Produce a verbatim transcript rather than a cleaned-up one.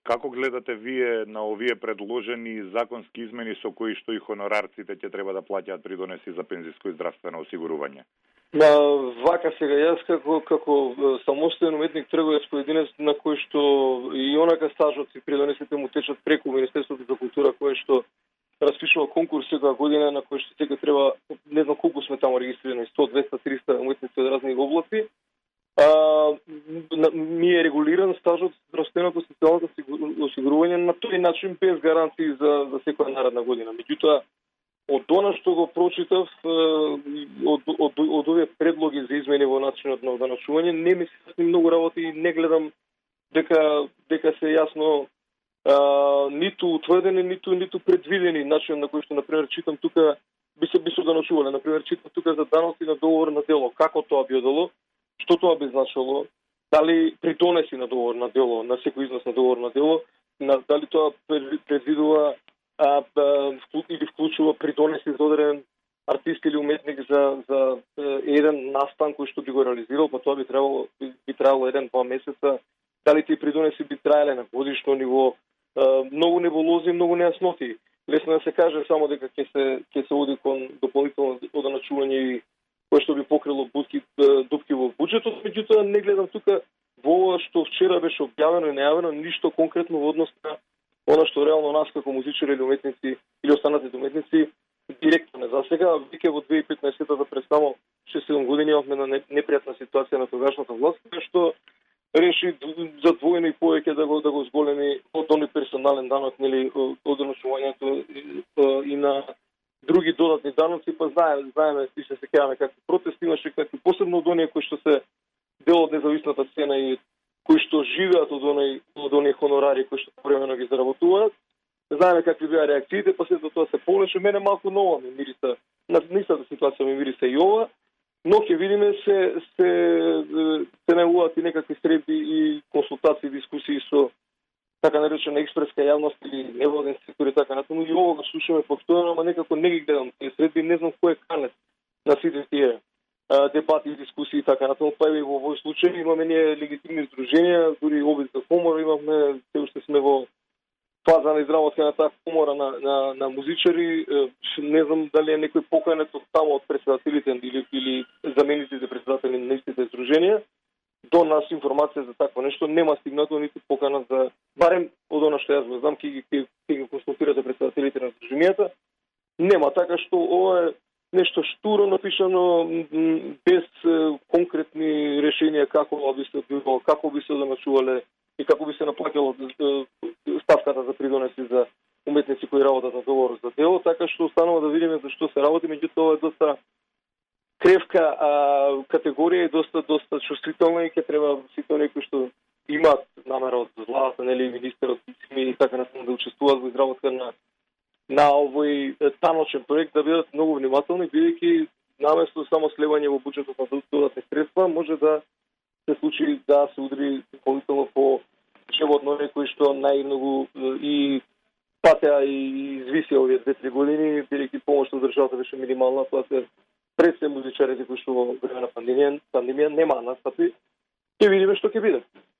Како гледате вие на овие предложени законски измени со кои што и хонорарците ќе треба да плаќаат придонеси за пензиско и здравствено осигурување? На вака сега јас како како самостоен уметник трговец поединец на кој што и онака стажот и придонесите му течат преку Министерството за култура, кое што распишува конкурс секоја година на кој што сега треба, не знам колку сме таму регистрирани, сто, двеста, триста уметници од разни области. А, ми е регулиран стажот здравственото социјалното осигурување на тој начин без гаранции за за секоја наредна година. Меѓутоа, од она што го прочитав, од, од, од овие предлоги за измени во начинот на оданачување, не ми се многу работи и не гледам дека дека се јасно а, ниту утврдени, ниту ниту предвидени начин на кој што, например, читам тука би се би се оданачувале. Например, читам тука за даноци на договор на дело, како тоа би одало, што тоа би значило, дали придонеси на договор на дело, на секој износ на договор на дело, на, дали тоа предвидува а, а, или вклучува придонеси за одреден артист или уметник за за еден настан кој што би го реализирал, па тоа би требало би, би требало еден-два месеца. Дали тие придонеси би траеле на годишно ниво, а, многу неболози, многу нејасноти. Лесно да се каже само дека ќе се ќе се оди кон дополнително оданачување кој што би покрило бутки, дупки во буџетот, меѓутоа не гледам тука во ова што вчера беше објавено и најавено ништо конкретно во однос на она што реално нас како музичари или уметници или останатите уметници директно не засега. Веќе во две илјади и петнаесета за пред само шест-седум години имавме на непријатна ситуација на тогашната власт, која што реши за двојно и повеќе да го да го зголеми од оној персонален данок, нели, оданачувањето и на други додатни даноци, па знаеме, знаеме и се сеќаваме какви протести имаше, какви посебно од оние кои што се дел од независната сцена и кои што живеат од оној од оние хонорари кои што повремено ги заработуваат. Знаеме какви беа реакциите, па след тоа се повлече. Мене малку ново ми мириса, на нистата ситуација ми мириса и ова, но ќе видиме се се се најавуваат и некакви средби и консултации, дискусии со така наречена експреска јавност или невладен сектор и така натаму. И ова го слушаме повторно, ама некако не ги гледам тие средби, не знам кој е канет на сите тие дебати и дискусии и така натаму. Па и во овој случај имаме ние легитимни здруженија, дури обид за комора имавме, се уште сме во фаза на изработка на таа комора на, на, на музичари. Не знам дали е некој поканет од таму од председателите или, или замениците председатели на истите здруженија. До нас информација за такво нешто нема стигнато, ниту покана за, барем од она што јас го знам, ќе ги ги консултирате председателите на здруженијата. Нема, така што ова е нешто штуро напишано, без конкретни решенија како би се одбивало, како би се оданачувале и како би се наплаќало ставката за придонеси за уметници кои работат на договор за дело, така што останува да видиме за што се работи. Меѓутоа ова е доста кревка а, категорија и доста доста чувствителна и ќе треба сите оние кои што имаат намера од владата, нели, министерот и така натаму да учествуваат во изработка на на овој таночен проект да бидат многу внимателни, бидејќи наместо само сливање во буџетот на додатни средства може да се случи да се удри дополнително по живот на оние кои што најмногу и патеа и извисија овие две-три години, бидејќи помош од државата беше минимална, тоа се пред се музичарите кои што во време на пандемија, пандемија нема настапи. Ќе видиме што ќе биде.